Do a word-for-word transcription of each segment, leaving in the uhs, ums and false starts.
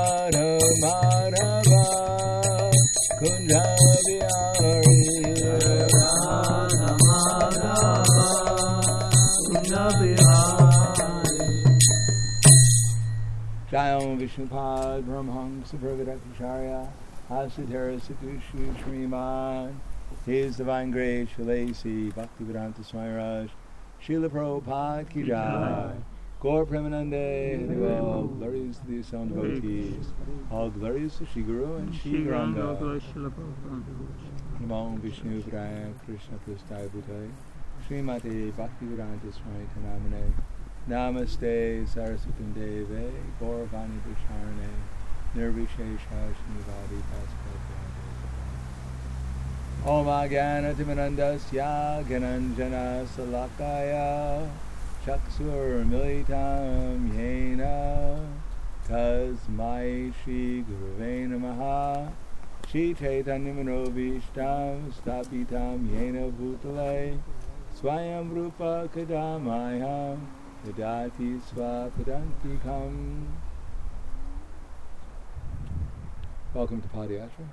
Radha Madhava Kunja Bihari Radha Madhava Kunja Bihari Jayam Vishnupad Brahmhangsa Prabhadakacharya Asadhara Sakushu Sriman His Divine Grace Shalasi Bhaktivedanta Swami Raj Srila Prabhupada Ki Jai Gaur Premanande, all glories to the sound devotees, all glories to Shri Guru and Shri Ranga. Namo Vishnu Padaya Krishna Prasthaya Bhutaya Srimati Bhaktivedanta Swami Namane Namaste Saraswati Deve Gauravani Visharane Nirvishesha Shnivadi Paspati Om Agana Timanandasya Gananjana Salakaya Chakshur Militam Yena Tasmai Shri Guruve Namaha Shri Chaitanya Manovishtam Stapitam Yena Bhutale Swayam Rupa Kadamayam Yadati Swapadantikam. Welcome to Padayatra.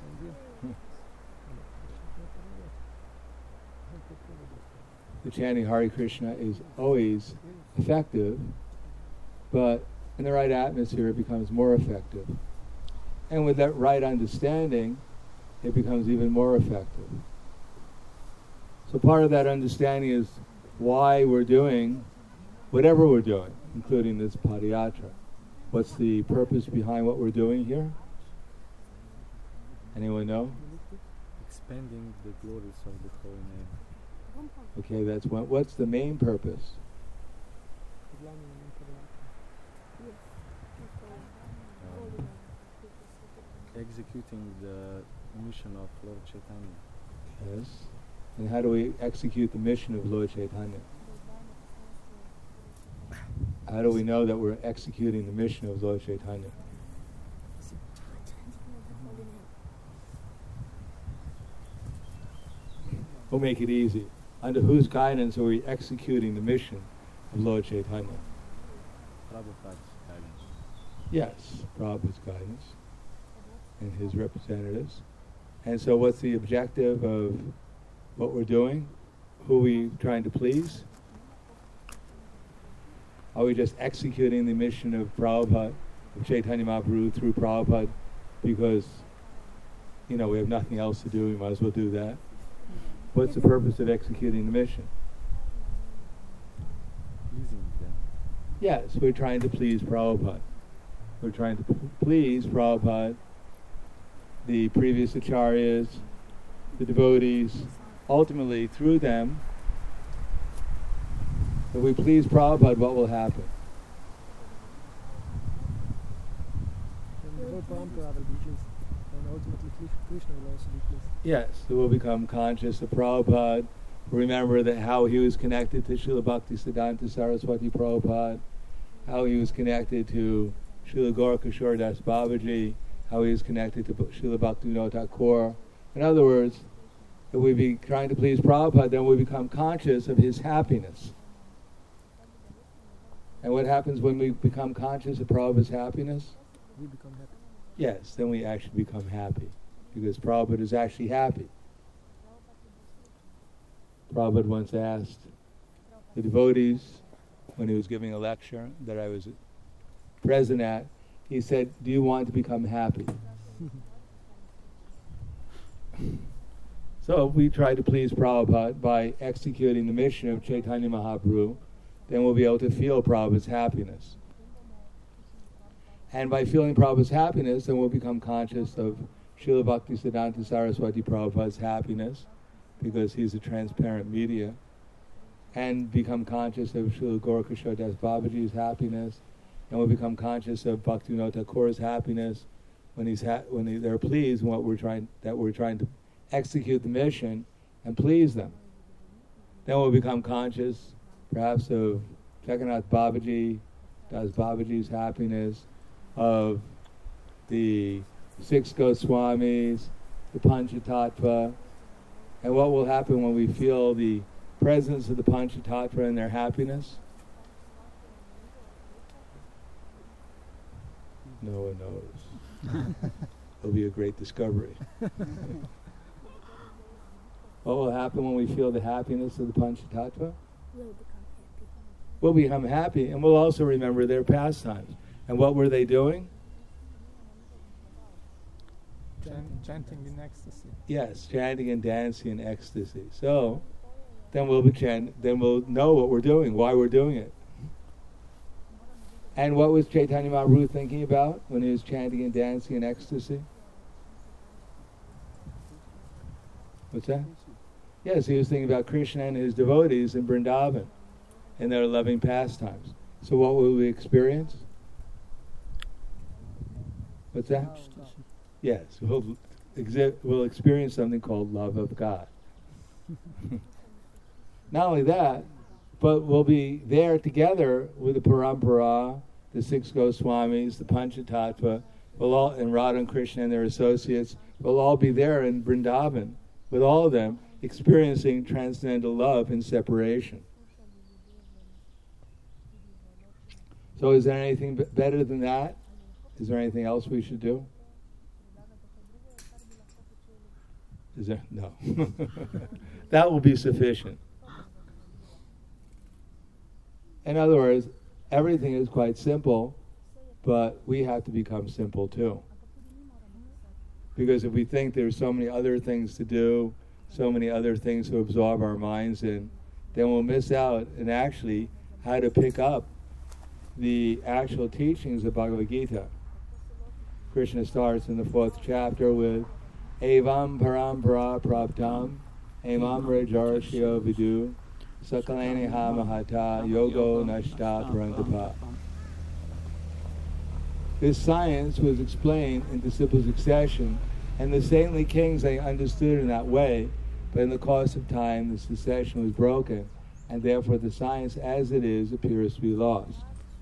The chanting Hare Krishna is always effective, but in the right atmosphere it becomes more effective. And with that right understanding, it becomes even more effective. So part of that understanding is why we're doing whatever we're doing, including this Padayatra. What's the purpose behind what we're doing here? Anyone know? Expanding the glories of the holy name. Okay, that's what. What's the main purpose? Um, executing the mission of Lord Chaitanya. Yes. And how do we execute the mission of Lord Chaitanya? How do we know that we're executing the mission of Lord Chaitanya? We'll make it easy. Under whose guidance are we executing the mission of Lord Chaitanya? Prabhupada's guidance. Yes, Prabhupada's guidance and his representatives. And so what's the objective of what we're doing? Who are we trying to please? Are we just executing the mission of Prabhupada, of Chaitanya Mahaprabhu through Prabhupada because, you know, we have nothing else to do, we might as well do that? What's the purpose of executing the mission? Pleasing them. Yes, we're trying to please Prabhupada. We're trying to p- please Prabhupada, the previous acharyas, the devotees. Ultimately, through them, if we please Prabhupada, what will happen? And ultimately Krishna will also be pleased. Yes, so we'll become conscious of Prabhupada. Remember that how he was connected to Srila Bhaktisiddhanta Saraswati Prabhupada, how he was connected to Srila Gaurkishore Das Babaji, how he was connected to Srila Bhaktivinoda Thakur. In other words, if we be trying to please Prabhupada, then we become conscious of his happiness. And what happens when we become conscious of Prabhupada's happiness? We become happy. Yes, then we actually become happy, because Prabhupada is actually happy. Prabhupada once asked the devotees, when he was giving a lecture that I was present at, he said, do you want to become happy? So if we try to please Prabhupada by executing the mission of Chaitanya Mahaprabhu, then we'll be able to feel Prabhupada's happiness. And by feeling Prabhupada's happiness, then we'll become conscious of Srila Bhaktisiddhanta Saraswati Prabhupada's happiness, because he's a transparent media, and become conscious of Srila Gaurkishore Das Babaji's happiness, and we'll become conscious of Bhaktivinoda Thakur's happiness when he's ha- when he, they're pleased when what we're trying that we're trying to execute the mission and please them. Then we'll become conscious, perhaps, of Jagannath Babaji, Das Babaji's happiness, of the six Goswamis, the Panchatattva, and what will happen when we feel the presence of the Panchatattva and their happiness? No one knows. It'll be a great discovery. What will happen when we feel the happiness of the Panchatattva? We'll become happy. We'll become happy, and we'll also remember their pastimes. And what were they doing? Chan- chanting in ecstasy. Yes, chanting and dancing in ecstasy. So, then we'll be chant- then we'll know what we're doing, why we're doing it. And what was Chaitanya Mahaprabhu thinking about when he was chanting and dancing in ecstasy? What's that? Yes, he was thinking about Krishna and his devotees in Vrindavan and their loving pastimes. So what will we experience? What's that? Yes, we'll, exi- we'll experience something called love of God. Not only that, but we'll be there together with the Parampara, the six Goswamis, the Panchatattva, we'll all, and Radha and Krishna and their associates. We'll all be there in Vrindavan with all of them, experiencing transcendental love in separation. So is there anything b- better than that? Is there anything else we should do? Is there? No. That will be sufficient. In other words, everything is quite simple, but we have to become simple too. Because if we think there's so many other things to do, so many other things to absorb our minds in, then we'll miss out on actually how to pick up the actual teachings of Bhagavad Gita. Krishna starts in the fourth chapter with Evam parampara praptam Emam rajarshyo vidu Sakalani ha mahata yogo nashta parantapa. This science was explained in disciple succession, and the saintly kings, they understood in that way, but in the course of time the succession was broken, and therefore the science as it is appears to be lost.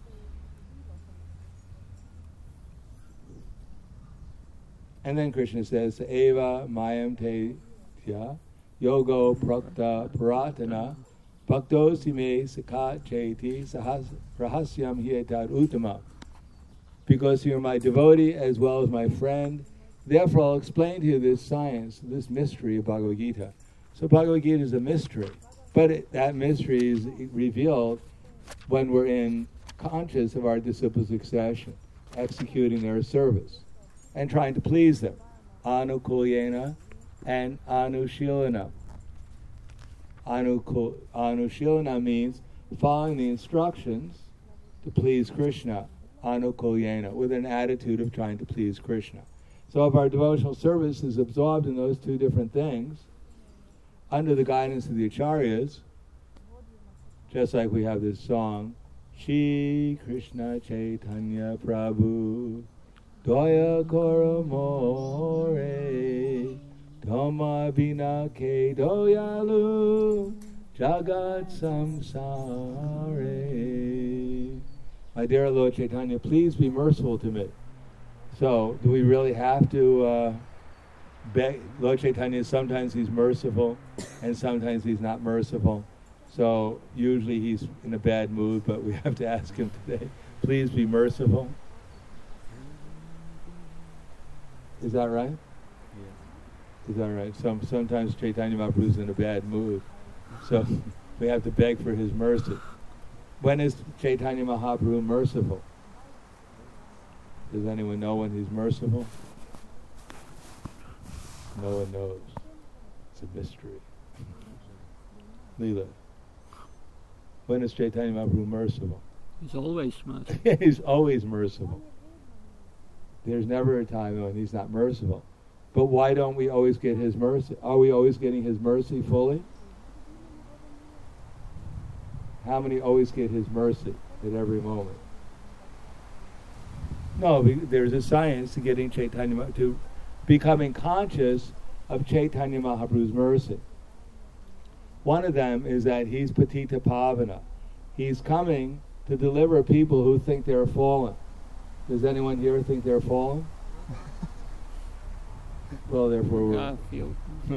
And then Krishna says, Eva mayam te tya yogo prakta paratana bhaktosi me sakha chaiti sahas rahasyam hietad uttama. Because you're my devotee as well as my friend, therefore I'll explain to you this science, this mystery of Bhagavad Gita. So Bhagavad Gita is a mystery, but it, that mystery is revealed when we're in conscious of our disciple succession, executing their service, and trying to please them. Anukulyena and anushilana. Anukul, anushilana means following the instructions to please Krishna. Anukulyena, with an attitude of trying to please Krishna. So if our devotional service is absorbed in those two different things, under the guidance of the acharyas, just like we have this song, Shri Krishna Chaitanya Prabhu Doya Kora More Dhamma Bina Ke Doyalu Jagat Samsare. My dear Lord Chaitanya, please be merciful to me. So, do we really have to uh, beg? Lord Chaitanya, sometimes he's merciful, and sometimes he's not merciful. So, usually he's in a bad mood, but we have to ask him today, please be merciful. Is that right? Yeah. Is that right? Some, sometimes Chaitanya Mahaprabhu is in a bad mood. So, we have to beg for his mercy. When is Chaitanya Mahaprabhu merciful? Does anyone know when he's merciful? No one knows. It's a mystery. Leela. When is Chaitanya Mahaprabhu merciful? He's always merciful. He's always merciful. There's never a time when he's not merciful. But why don't we always get his mercy? Are we always getting his mercy fully? How many always get his mercy at every moment? No, there's a science to getting Chaitanya, to becoming conscious of Chaitanya Mahaprabhu's mercy. One of them is that he's Patita Pavana. He's coming to deliver people who think they're fallen. Does anyone here think they're fallen? Well, therefore we're... I feel.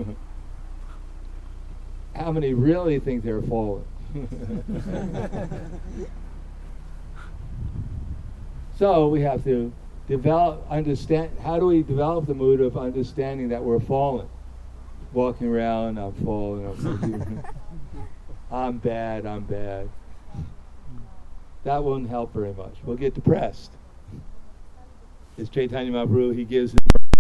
How many really think they're fallen? So we have to develop, understand, how do we develop the mood of understanding that we're fallen? Walking around, I'm fallen, I'm, I'm bad, I'm bad. That won't help very much. We'll get depressed. It's Chaitanya Mahaprabhu, he gives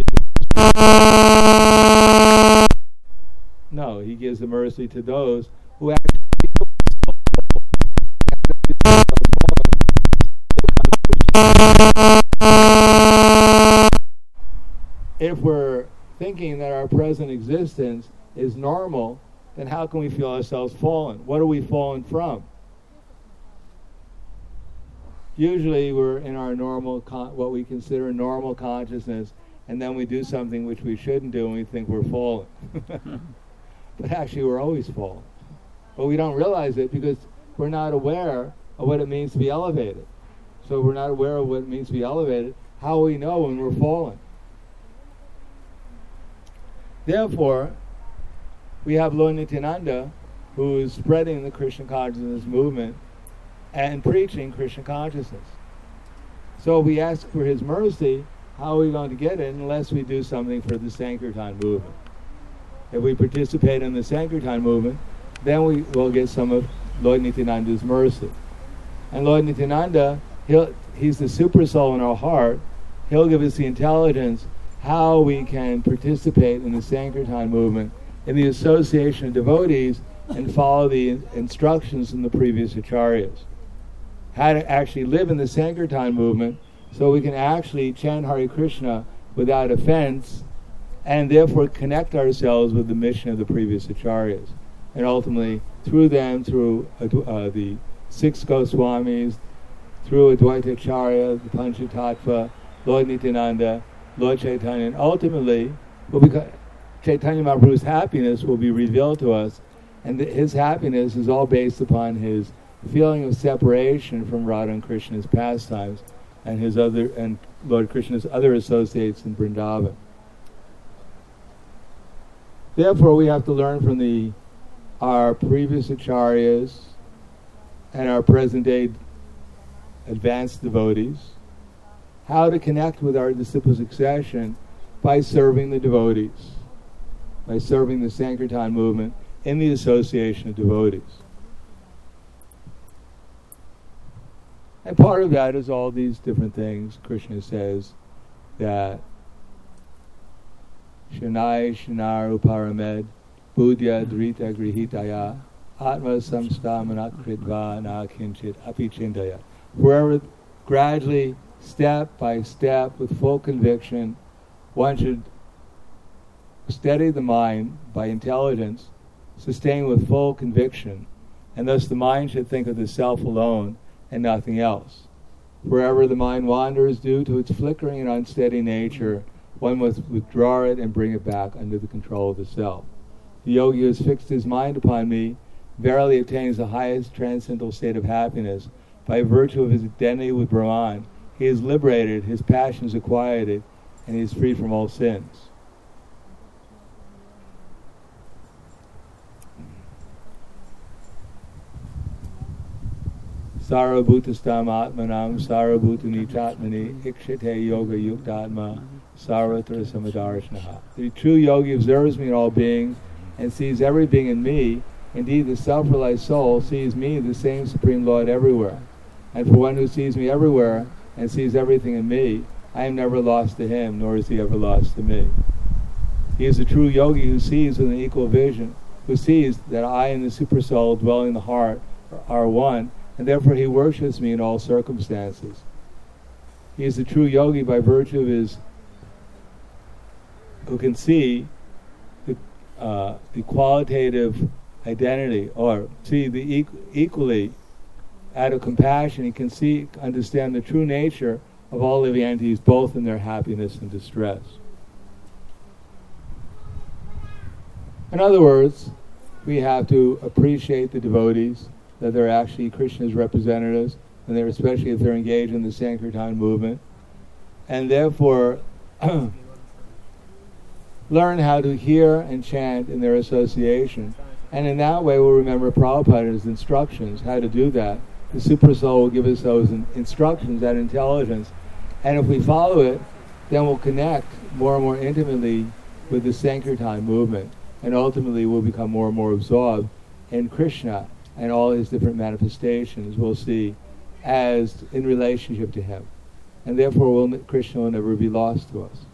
No, he gives the mercy to those who actually if we're thinking that our present existence is normal, then how can we feel ourselves fallen? What are we fallen from? Usually we're in our normal, con- what we consider normal consciousness, and then we do something which we shouldn't do and we think we're fallen. But actually we're always fallen. But we don't realize it because we're not aware of what it means to be elevated. So we're not aware of what it means to be elevated. How will we know when we're fallen? Therefore, we have Lord Nityananda, who is spreading the Krishna consciousness movement and preaching Krishna consciousness. So we ask for his mercy. How are we going to get it unless we do something for the Sankirtan movement? If we participate in the Sankirtan movement, then we will get some of Lord Nityananda's mercy. And Lord Nityananda, he'll, he's the super soul in our heart. He'll give us the intelligence how we can participate in the Sankirtan movement, in the association of devotees, and follow the in- instructions in the previous acharyas. How to actually live in the Sankirtan movement so we can actually chant Hare Krishna without offense and therefore connect ourselves with the mission of the previous acharyas. And ultimately, through them, through uh, the six Goswamis, through Advaita Acharya, the Panchatattva, Lord Nityananda, Lord Chaitanya, and ultimately, will become, Chaitanya Mahaprabhu's happiness will be revealed to us, and th- his happiness is all based upon his feeling of separation from Radha and Krishna's pastimes and his other and Lord Krishna's other associates in Vrindavan. Therefore, we have to learn from the our previous acharyas and our present-day advanced devotees how to connect with our disciple succession by serving the devotees, by serving the Sankirtan movement in the association of devotees. And part of that is all these different things. Krishna says that Shanai Shanar Uparamed Budya Drita Grihitaya Atma Samstamanat Kritva Na Kinchit Api Chindaya. Wherever gradually, step by step, with full conviction, one should steady the mind by intelligence, sustain with full conviction, and thus the mind should think of the self alone and nothing else. Wherever the mind wanders due to its flickering and unsteady nature, one must withdraw it and bring it back under the control of the self. The yogi who has fixed his mind upon me verily obtains the highest transcendental state of happiness. By virtue of his identity with Brahman, he is liberated, his passions are quieted, and he is free from all sins. Sarvabhutastam Atmanam Sarvabhutani Chatmani Ikshite Yoga Yuktatma Sarvatra Samadarshnaha. The true yogi observes me in all beings and sees every being in me. Indeed, the self-realized soul sees me, the same Supreme Lord, everywhere. And for one who sees me everywhere and sees everything in me, I am never lost to him, nor is he ever lost to me. He is a true yogi who sees with an equal vision, who sees that I and the Supersoul dwelling in the heart are one, and therefore he worships me in all circumstances. He is a true yogi by virtue of his, who can see the, uh, the qualitative identity, or see the equ- equally, out of compassion, he can see, understand the true nature of all living entities, both in their happiness and distress. In other words, we have to appreciate the devotees, that they're actually Krishna's representatives, and they're especially if they're engaged in the Sankirtan movement, and therefore learn how to hear and chant in their association. And in that way we'll remember Prabhupada's instructions, how to do that. The Super Soul will give us those in- instructions, that intelligence, And if we follow it, then we'll connect more and more intimately with the Sankirtan movement, and ultimately we'll become more and more absorbed in Krishna and all his different manifestations we'll see as in relationship to him. And therefore will, Krishna will never be lost to us.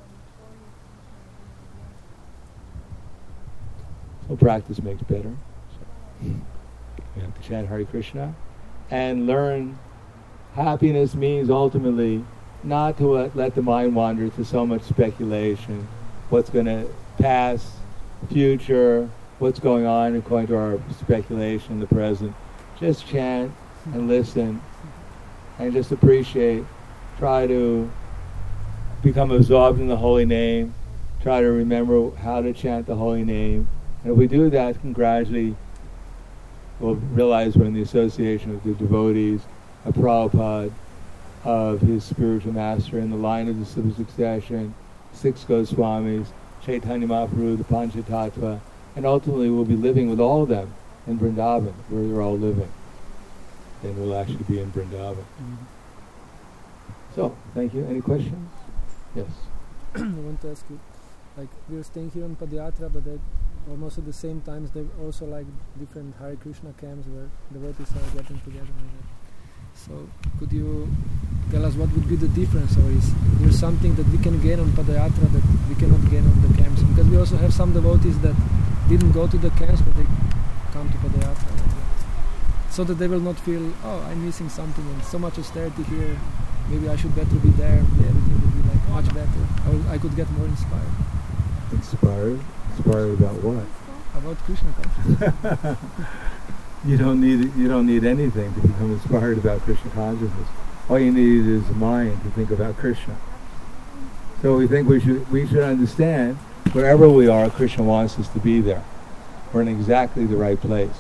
So practice makes better. So we have to chant Hare Krishna and learn happiness means ultimately not to let, let the mind wander to so much speculation, what's going to pass, future, what's going on according to our speculation in the present. Just chant and listen and just appreciate. Try to become absorbed in the holy name. Try to remember how to chant the holy name. And if we do that, then gradually we'll realize we're in the association of the devotees, of Prabhupada, of his spiritual master, in the line of the civil succession, six Goswamis, Chaitanya Mahaprabhu, the Panchatattva, and ultimately we'll be living with all of them in Vrindavan, where they're all living. Then we'll actually be in Vrindavan. Mm-hmm. So, thank you. Any questions? Yes. I want to ask you, like, we're staying here in Padayatra, but at almost at the same times there are also like different Hare Krishna camps where devotees are getting together like that. So, could you tell us what would be the difference, or is there something that we can gain on Padayatra that we cannot gain on the camps? Because we also have some devotees that didn't go to the camps, but they come to Padayatra like that. So that they will not feel, oh, I'm missing something and so much austerity here, maybe I should better be there, everything would be like much better. I, will, I could get more inspired. Inspired? Inspired about what? About Krishna consciousness. You don't need you don't need anything to become inspired about Krishna consciousness. All you need is a mind to think about Krishna. So we think we should we should understand wherever we are, Krishna wants us to be there. We're in exactly the right place.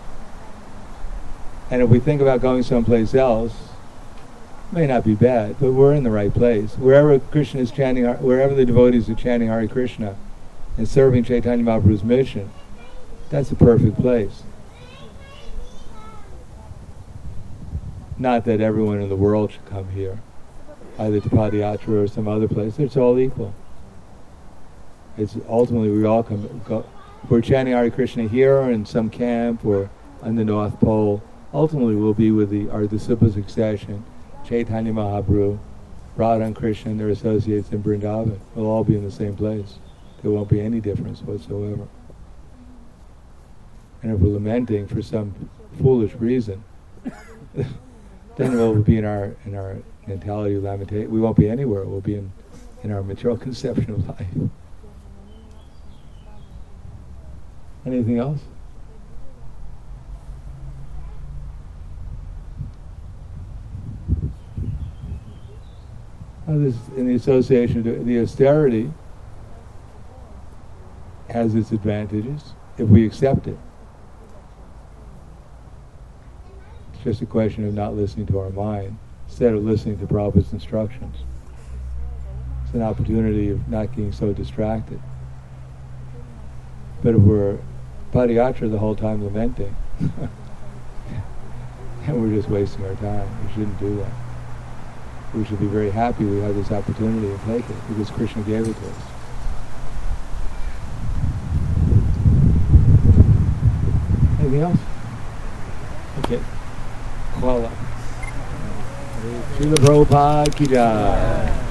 And if we think about going someplace else, it may not be bad, but we're in the right place. Wherever Krishna is chanting, wherever the devotees are chanting Hare Krishna and serving Chaitanya Mahaprabhu's mission, that's a perfect place. Not that everyone in the world should come here, either to Padayatra or some other place. It's all equal. It's ultimately we all come. Go, we're chanting Hare Krishna here or in some camp or on the North Pole. Ultimately, we'll be with the our disciple succession, Chaitanya Mahaprabhu, Radha and Krishna and their associates in Vrindavan. We'll all be in the same place. There won't be any difference whatsoever. And if we're lamenting for some foolish reason, then we'll be in our in our mentality of lamentation. We won't be anywhere. We'll be in, in our material conception of life. Anything else? Well, this in the association of the austerity has its advantages if we accept it. It's just a question of not listening to our mind instead of listening to Prabhupada's instructions. It's an opportunity of not getting so distracted. But if we're Padayatra the whole time lamenting, and we're just wasting our time, we shouldn't do that. We should be very happy we have this opportunity to take it because Krishna gave it to us. Anything else? Okay. Kuala. Srila Prabhupada ki jai.